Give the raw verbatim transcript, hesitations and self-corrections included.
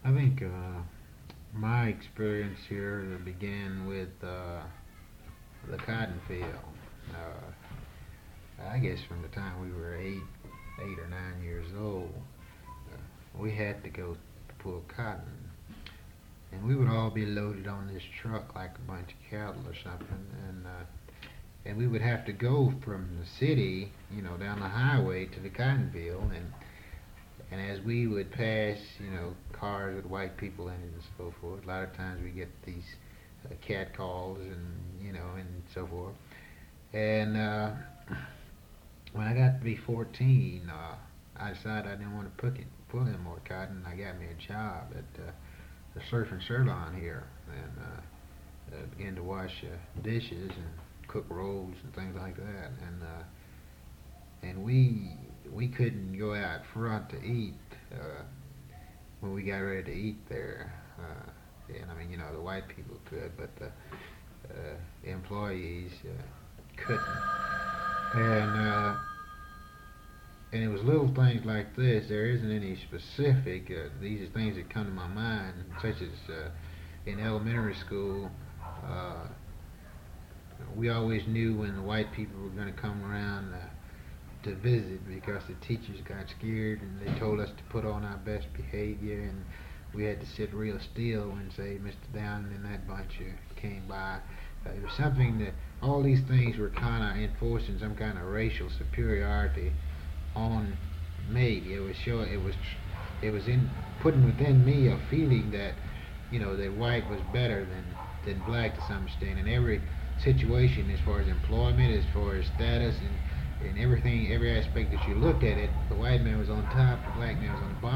I think uh, my experience here began with uh, the cotton field. Uh, I guess from the time we were eight, eight or nine years old, uh, we had to go pull cotton, and we would all be loaded on this truck like a bunch of cattle or something, and uh, and we would have to go from the city, you know, down the highway to the cotton field, and and as we would pass, you know, cars with white people in it and so forth, a lot of times we get these uh, cat calls and you know and so forth. And uh, when I got to be fourteen, uh, I decided I didn't want to pull, it, pull any more cotton. I got me a job at uh, the Surf and Sirloin here, and uh, uh, began to wash uh, dishes and cook rolls and things like that. And uh, and we we couldn't go out front to eat uh, when we got ready to eat there. Uh, and I mean, you know, the white people could, but the uh, employees uh, couldn't. And uh, and it was little things like this. There isn't any specific. Uh, these are things that come to my mind, such as uh, in elementary school. Uh, we always knew when the white people were going to come around uh, to visit because the teachers got scared and they told us to put on our best behavior, and we had to sit real still when, say, Mister Down and that bunch uh, came by. Uh, it was something that all these things were kind of enforcing some kind of racial superiority on me. It was showing, it was, it was in putting within me a feeling that, you know, that white was better than than black to some extent in every situation, as far as employment, as far as status, and and everything, every aspect that you looked at it. The white man was on top, the black man was on the bottom.